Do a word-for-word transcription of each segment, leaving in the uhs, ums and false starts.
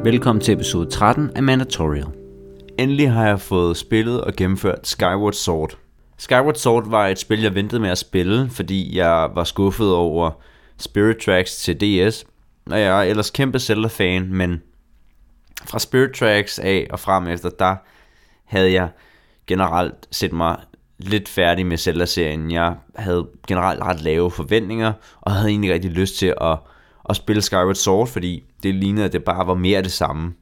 Velkommen til episode tretten af Mandatorial. Endelig har jeg fået spillet og gennemført Skyward Sword. Skyward Sword var et spil, jeg ventede med at spille, fordi jeg var skuffet over Spirit Tracks til D S. Og jeg er ellers kæmpe Zelda-fan, men fra Spirit Tracks af og frem efter, der havde jeg generelt set mig lidt færdig med Zelda-serien. Jeg havde generelt ret lave forventninger, og havde egentlig rigtig lyst til at, at spille Skyward Sword, fordi det lignede, at det bare var mere det samme.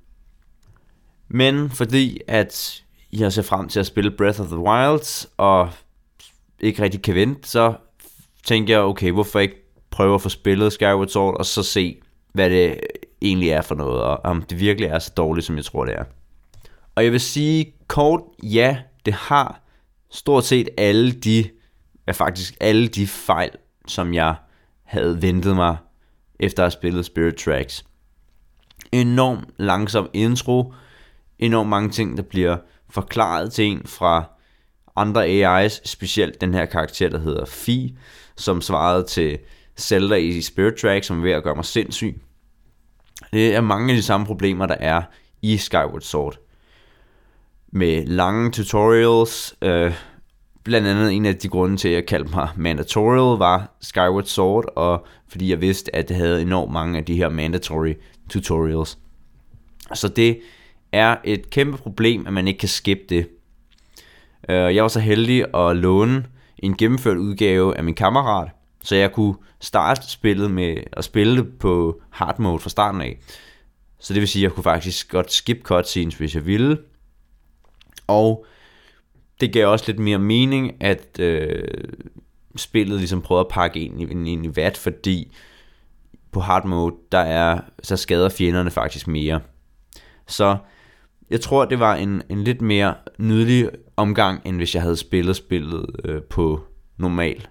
Men fordi at jeg ser frem til at spille Breath of the Wild, og ikke rigtig kan vente, så tænkte jeg, okay, hvorfor ikke prøve at få spillet Skyward Sword, og så se, hvad det egentlig er for noget, og om det virkelig er så dårligt, som jeg tror, det er. Og jeg vil sige kort, ja, det har stort set alle de, ja faktisk alle de fejl, som jeg havde ventet mig, efter at have spillet Spirit Tracks. Enormt langsom intro, enormt mange ting, der bliver forklaret til en fra andre A Is, specielt den her karakter, der hedder Fi, som svarede til Zelda i Spirit Tracks, som er ved at gøre mig sindssyg. Det er mange af de samme problemer, der er i Skyward Sword. Med lange tutorials, øh, blandt andet en af de grunde til, at jeg kaldte mig Mandatorial, var Skyward Sword, og fordi jeg vidste, at det havde enormt mange af de her mandatory tutorials. Så det er et kæmpe problem, at man ikke kan skippe det. Jeg var så heldig at låne en gennemført udgave af min kammerat, så jeg kunne starte spillet med at spille det på hard mode fra starten af. Så det vil sige, at jeg kunne faktisk godt skip cutscenes, hvis jeg ville. Og det gav også lidt mere mening, at øh, spillet ligesom prøvede at pakke ind i, ind i vat, fordi på hard mode, der er, så skader fjenderne faktisk mere. Så jeg tror, det var en, en lidt mere nydelig omgang, end hvis jeg havde spillet spillet øh, på normal.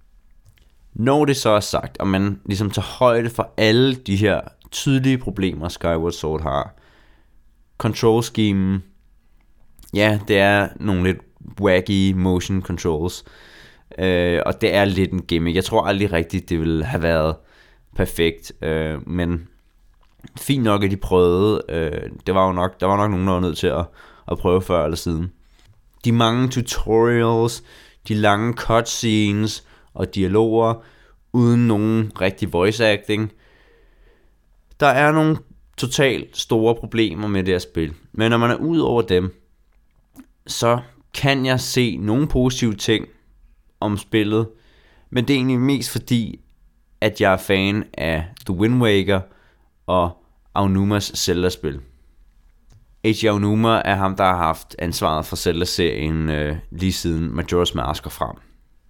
Når det så er sagt, og man ligesom tager højde for alle de her tydelige problemer, Skyward Sword har. Control scheme, ja, det er nogle lidt wacky motion controls, øh, og det er lidt en gimmick. Jeg tror aldrig rigtigt, det ville have været perfekt, øh, men fint nok, at de prøvede. øh, det var jo nok, der var nok nogen, der var nødt til at, at prøve før eller siden. De mange tutorials, de lange cutscenes og dialoger uden nogen rigtig voice acting. Der er nogle totalt store problemer med det her spil, men når man er ud over dem, så kan jeg se nogle positive ting om spillet, men det er egentlig mest fordi, at jeg er fan af The Wind Waker og Aonumas Zelda-spil. Eiji Aonuma er ham, der har haft ansvaret for Zelda-serien øh, lige siden Majora's Mask og frem.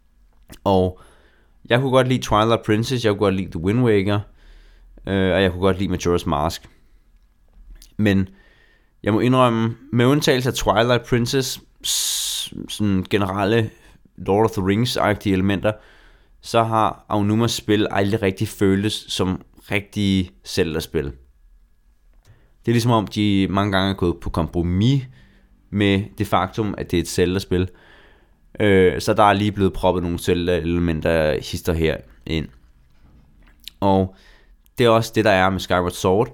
Og jeg kunne godt lide Twilight Princess, jeg kunne godt lide The Wind Waker, øh, og jeg kunne godt lide Majora's Mask. Men jeg må indrømme, med undtagelse af Twilight Princess, sådan generelle Lord of the Rings-agtige elementer, så har Aonumas spil aldrig rigtig føltes som rigtige Zelda-spil. Det er ligesom om, de mange gange er gået på kompromis med det faktum, at det er et Zelda-spil. Øh, så der er lige blevet proppet nogle Zelda-elementer hister her ind. Og det er også det, der er med Skyward Sword.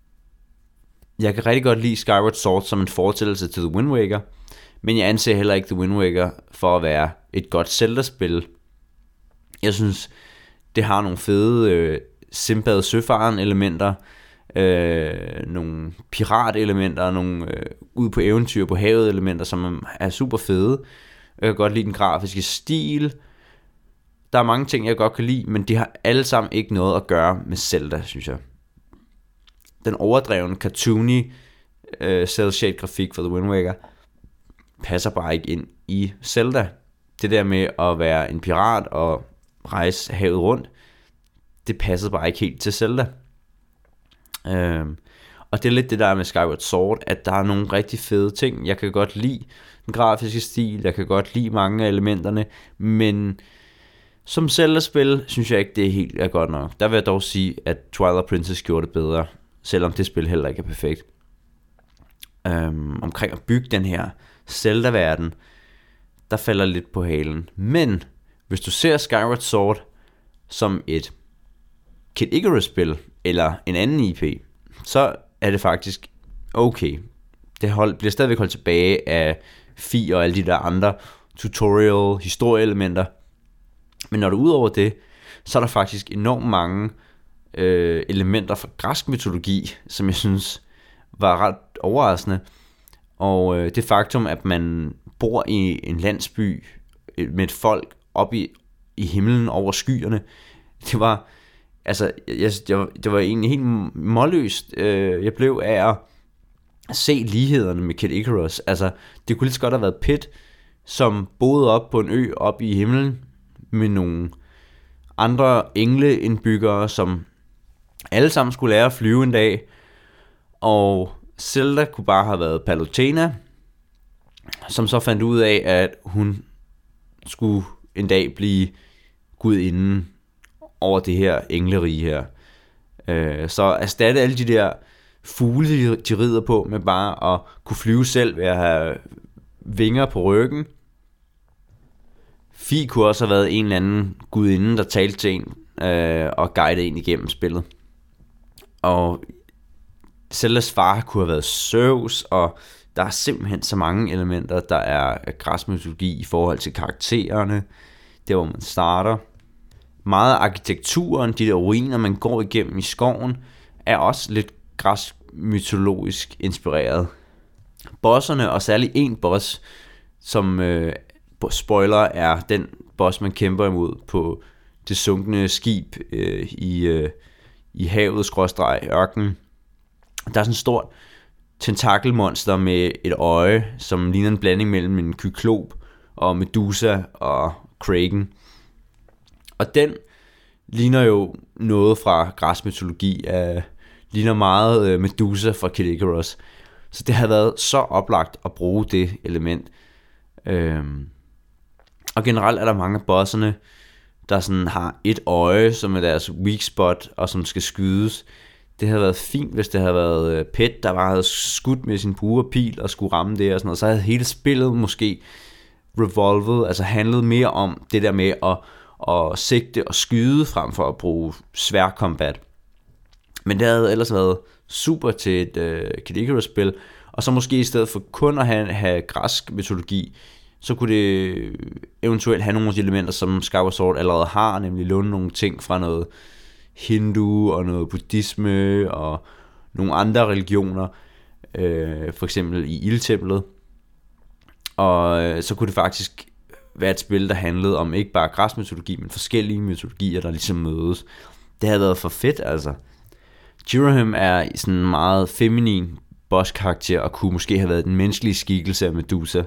Jeg kan rigtig godt lide Skyward Sword som en fortællelse til The Wind Waker, men jeg anser heller ikke The Wind Waker for at være et godt Zelda-spil. Jeg synes, det har nogle fede øh, Sinbad Søfaren elementer, øh, nogle pirat-elementer, nogle øh, ude på eventyr på havet elementer, som er super fede. Jeg kan godt lide den grafiske stil. Der er mange ting, jeg godt kan lide, men de har alle sammen ikke noget at gøre med Zelda, synes jeg. Den overdrevne, cartoony, øh, cel-shade grafik for The Wind Waker passer bare ikke ind i Zelda. Det der med at være en pirat og rejse havet rundt, det passede bare ikke helt til Zelda. Øhm, og det er lidt det der med Skyward Sword, at der er nogle rigtig fede ting. Jeg kan godt lide den grafiske stil, jeg kan godt lide mange af elementerne, men som Zelda-spil synes jeg ikke, det er helt er godt nok. Der vil jeg dog sige, at Twilight Princess gjorde det bedre, selvom det spil heller ikke er perfekt. Øhm, omkring at bygge den her Zelda-verden, der falder lidt på halen. Men hvis du ser Skyward Sword som et Kid Icarus-spil, eller en anden I P, så er det faktisk okay. Det hold, bliver stadigvæk holdt tilbage af Fi og alle de der andre tutorial, historieelementer. Men når du ud over det, så er der faktisk enormt mange øh, elementer fra græsk mytologi, som jeg synes var ret overraskende. Og øh, det faktum, at man bor i en landsby med et folk oppe i, i himlen over skyerne, det var, altså, jeg, jeg, det var egentlig helt målløst. Øh, jeg blev af at se lighederne med Kid Icarus. Altså, det kunne lige så godt have været Pit, som boede op på en ø oppe i himlen med nogle andre engleindbyggere, som alle sammen skulle lære at flyve en dag. Og Zelda kunne bare have været Palutena, som så fandt ud af, at hun skulle en dag blive gudinden over det her englerige her. Så erstatte alle de der fugle, de rider på, med bare at kunne flyve selv ved at have vinger på ryggen. Fi kunne også have været en eller anden gudinde, der talte til en øh, og guidede en igennem spillet. Og Zeldas far kunne have været Zeus, og der er simpelthen så mange elementer, der er græsk mytologi i forhold til karaktererne, der hvor man starter. Meget af arkitekturen, de der ruiner, man går igennem i skoven, er også lidt græsk mytologisk inspireret. Bosserne, og særligt en boss, som øh, spoiler er den boss, man kæmper imod på det sunkne skib øh, i, øh, i havet skråstreg ørken. Der er sådan et stort tentakelmonster med et øje, som ligner en blanding mellem en kyklop og Medusa og Kraken. Og den ligner jo noget fra græsk mytologi, uh, ligner meget uh, Medusa fra Kid Icarus. Så det har været så oplagt at bruge det element. Øhm. Og generelt er der mange af bosserne, der sådan har et øje, som er deres weak spot, og som skal skydes. Det havde været fint, hvis det havde været Pet, der bare havde skudt med sin bue og pil og skulle ramme det og sådan noget. Så havde hele spillet måske revolvet, altså handlet mere om det der med at, at sigte og skyde frem for at bruge svær combat. Men det havde ellers været super til et uh, Kid Icarus-spil. Og så måske i stedet for kun at have, have græsk mytologi, så kunne det eventuelt have nogle af de elementer, som Skyward Sword allerede har, nemlig låne nogle ting fra noget hindu og noget buddhisme og nogle andre religioner, øh, for eksempel i ildtemplet. Og øh, så kunne det faktisk være et spil, der handlede om ikke bare græsk mytologi, men forskellige mytologier, der ligesom mødes. Det havde været for fedt, altså. Ghirahim er sådan en meget feminin boss-karakter, og kunne måske have været den menneskelige skikkelse af Medusa.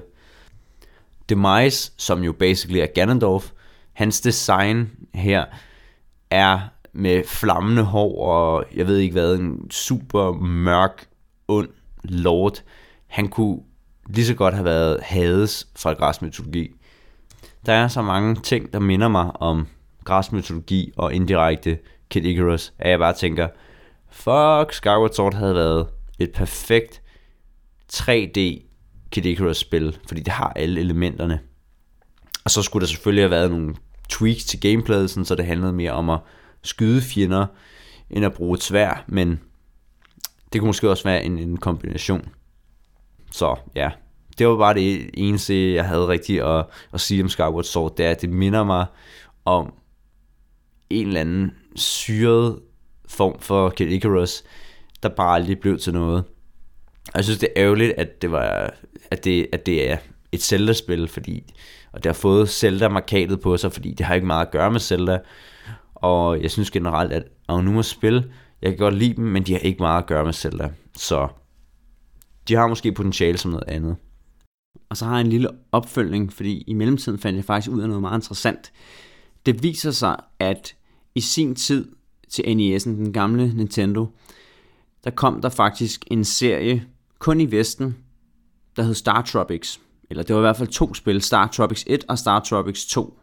Demise, som jo basically er Ganondorf, hans design her er med flammende hår og jeg ved ikke hvad, en super mørk, ond lord. Han kunne lige så godt have været Hades fra græsk mytologi. Der er så mange ting, der minder mig om græsk mytologi og indirekte Kid Icarus, at jeg bare tænker, fuck, Skyward Sword havde været et perfekt tre D Kid Icarus spil, fordi det har alle elementerne. Og så skulle der selvfølgelig have været nogle tweaks til gameplayet, så det handlede mere om at skyde fjender, end at bruge et sværd, men det kunne måske også være en, en kombination. Så ja, det var bare det eneste, jeg havde rigtigt at, at sige om Skyward Sword, det er, at det minder mig om en eller anden syret form for Kid Icarus, der bare aldrig blev til noget. Og jeg synes, det er ærgerligt, at det, var, at det, at det er et Zelda-spil, fordi, og det har fået Zelda-markatet på sig, fordi det har ikke meget at gøre med Zelda. Og jeg synes generelt, at Aonumas-spil, jeg kan godt lide dem, men de har ikke meget at gøre med Zelda. Så de har måske potentiale som noget andet. Og så har jeg en lille opfølgning, fordi i mellemtiden fandt jeg faktisk ud af noget meget interessant. Det viser sig, at i sin tid til N E S'en, den gamle Nintendo, der kom der faktisk en serie, kun i Vesten, der hed Star Tropics. Eller det var i hvert fald to spil, Star Tropics et og Star Tropics to.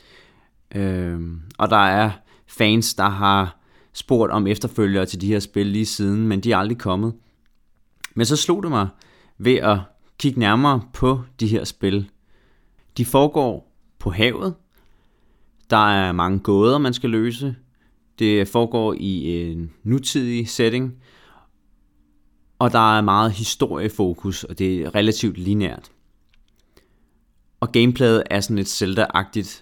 Øhm, og der er fans, der har spurgt om efterfølgere til de her spil lige siden, men de er aldrig kommet. Men så slog det mig ved at kigge nærmere på de her spil. De foregår på havet. Der er mange gåder, man skal løse. Det foregår i en nutidig setting. og der er meget historiefokus, og det er relativt lineært. Og gameplayet er sådan lidt Zelda-agtigt.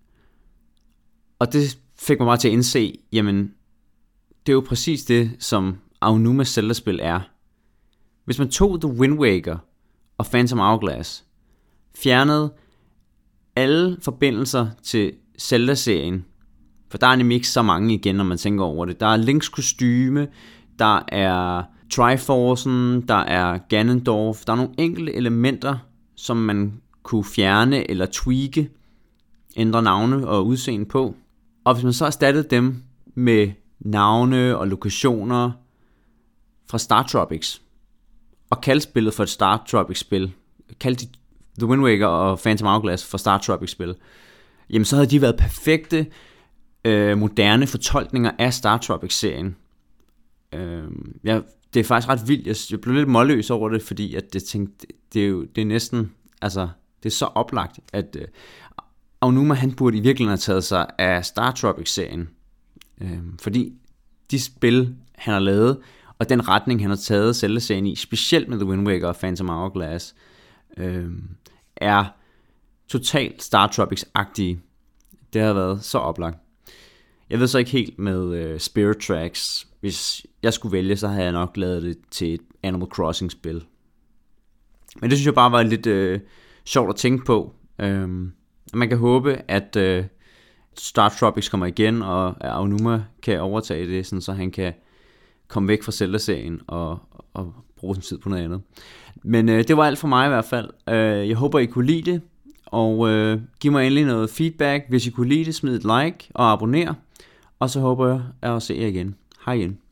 Og det fik mig bare til at indse, jamen, det er jo præcis det, som Aonumas Zelda-spil er. Hvis man tog The Wind Waker og Phantom Hourglass, fjernede alle forbindelser til Zelda-serien, for der er nemlig ikke så mange igen, når man tænker over det. Der er Links kostyme, der er Triforcen, der er Ganondorf, der er nogle enkelte elementer, som man kunne fjerne eller tweake, ændre navne og udseende på. Og hvis man så erstattede dem med navne og lokationer fra Star Tropics, og kaldte spillet for et Star Tropics-spil, kaldte The Wind Waker og Phantom Hourglass for Star Tropics-spil, jamen så havde de været perfekte, øh, moderne fortolkninger af Star Tropics-serien. Øh, ja, det er faktisk ret vildt. Jeg, jeg blev lidt målløs over det, fordi at det, tænkte, det, er jo, det er næsten, altså, det er så oplagt, at øh, Aonuma, han burde i virkeligheden have taget sig af Star Tropics-serien. Øh, fordi de spil, han har lavet, og den retning, han har taget Zelda-serien i, specielt med The Wind Waker og Phantom Hourglass, øh, er totalt Star Tropics-agtige. Det har været så oplagt. Jeg ved så ikke helt med øh, Spirit Tracks. Hvis jeg skulle vælge, så havde jeg nok lavet det til et Animal Crossing-spil. Men det synes jeg bare var lidt øh, sjovt at tænke på. Øhm, man kan håbe, at øh, Star Tropics kommer igen, og Aonuma kan overtage det, sådan, så han kan komme væk fra Zelda-serien og, og bruge sin tid på noget andet. Men øh, det var alt for mig i hvert fald. Øh, jeg håber, I kunne lide det, og øh, giv mig endelig noget feedback. Hvis I kunne lide det, smid et like og abonner. Og så håber jeg at se jer igen. Hej igen.